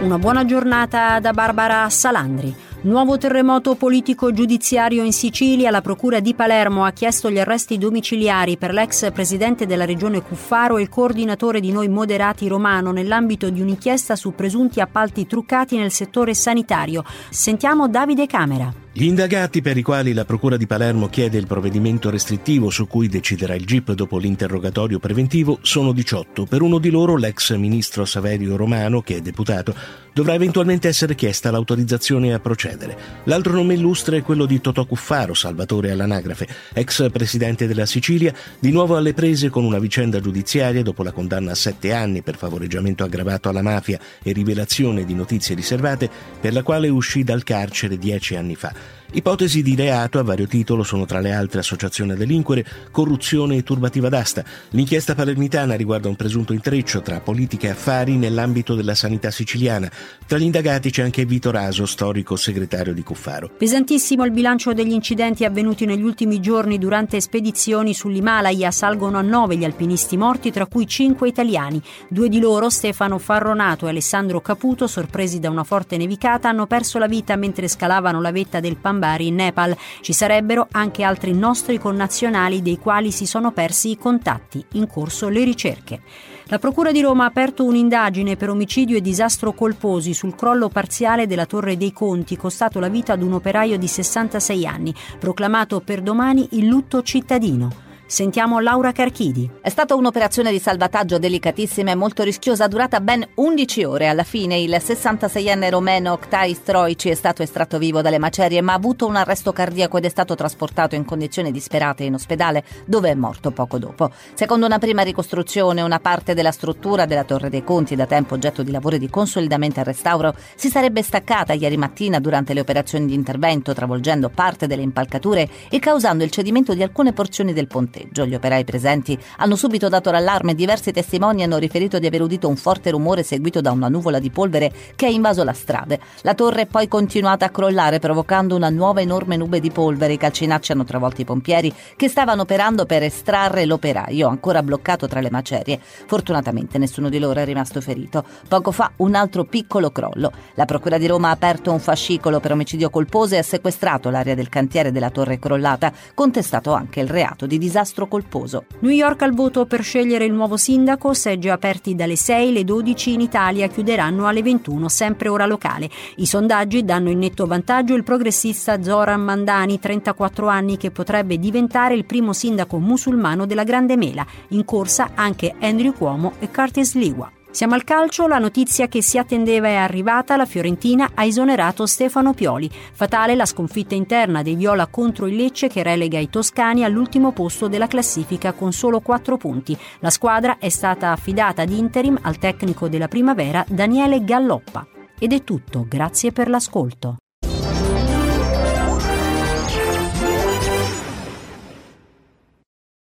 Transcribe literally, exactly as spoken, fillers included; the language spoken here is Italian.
Una buona giornata da Barbara Salandri. Nuovo terremoto politico-giudiziario in Sicilia. La procura di Palermo ha chiesto gli arresti domiciliari per l'ex presidente della regione Cuffaro e il coordinatore di Noi Moderati Romano nell'ambito di un'inchiesta su presunti appalti truccati nel settore sanitario. Sentiamo Davide Camera. Gli indagati, per i quali la procura di Palermo chiede il provvedimento restrittivo su cui deciderà il G I P dopo l'interrogatorio preventivo, sono diciotto. Per uno di loro, l'ex ministro Saverio Romano, che è deputato, dovrà eventualmente essere chiesta l'autorizzazione a procedere. L'altro nome illustre è quello di Totò Cuffaro, Salvatore all'anagrafe, ex presidente della Sicilia, di nuovo alle prese con una vicenda giudiziaria dopo la condanna a sette anni per favoreggiamento aggravato alla mafia e rivelazione di notizie riservate, per la quale uscì dal carcere dieci anni fa. Ipotesi di reato a vario titolo sono tra le altre associazione a delinquere, corruzione e turbativa d'asta. L'inchiesta palermitana riguarda un presunto intreccio tra politica e affari nell'ambito della sanità siciliana. Tra gli indagati c'è anche Vito Raso, storico segretario di Cuffaro. Pesantissimo il bilancio degli incidenti avvenuti negli ultimi giorni durante spedizioni sull'Himalaya. Salgono a nove gli alpinisti morti, tra cui cinque italiani. Due di loro, Stefano Farronato e Alessandro Caputo, sorpresi da una forte nevicata, hanno perso la vita mentre scalavano la vetta del Pambari in Nepal. Ci sarebbero anche altri nostri connazionali dei quali si sono persi i contatti. In corso le ricerche. La Procura di Roma ha aperto un'indagine per omicidio e disastro colposi sul crollo parziale della Torre dei Conti, costato la vita ad un operaio di sessantasei anni. Proclamato per domani il lutto cittadino. Sentiamo Laura Carchidi. È stata un'operazione di salvataggio delicatissima e molto rischiosa, durata ben undici ore. Alla fine il sessantaseienne romeno Oktay Stroici è stato estratto vivo dalle macerie, ma ha avuto un arresto cardiaco ed è stato trasportato in condizioni disperate in ospedale, dove è morto poco dopo. Secondo una prima ricostruzione, una parte della struttura della Torre dei Conti, da tempo oggetto di lavori di consolidamento e restauro, si sarebbe staccata ieri mattina durante le operazioni di intervento, travolgendo parte delle impalcature e causando il cedimento di alcune porzioni del ponteggio. Gli operai presenti hanno subito dato l'allarme e diversi testimoni hanno riferito di aver udito un forte rumore seguito da una nuvola di polvere che ha invaso la strada. La torre è poi continuata a crollare, provocando una nuova enorme nube di polvere. I calcinacci hanno travolto i pompieri che stavano operando per estrarre l'operaio, ancora bloccato tra le macerie. Fortunatamente nessuno di loro è rimasto ferito. Poco fa un altro piccolo crollo. La Procura di Roma ha aperto un fascicolo per omicidio colposo e ha sequestrato l'area del cantiere della torre crollata, contestato anche il reato di disastro colposo. New York al voto per scegliere il nuovo sindaco, seggi aperti dalle sei, le dodici in Italia chiuderanno alle ventuno, sempre ora locale. I sondaggi danno in netto vantaggio il progressista Zoran Mandani, trentaquattro anni, che potrebbe diventare il primo sindaco musulmano della Grande Mela. In corsa anche Andrew Cuomo e Curtis Liwa. Siamo al calcio, la notizia che si attendeva è arrivata, la Fiorentina ha esonerato Stefano Pioli. Fatale la sconfitta interna dei viola contro il Lecce, che relega i toscani all'ultimo posto della classifica con solo quattro punti. La squadra è stata affidata ad interim al tecnico della Primavera Daniele Galloppa. Ed è tutto, grazie per l'ascolto.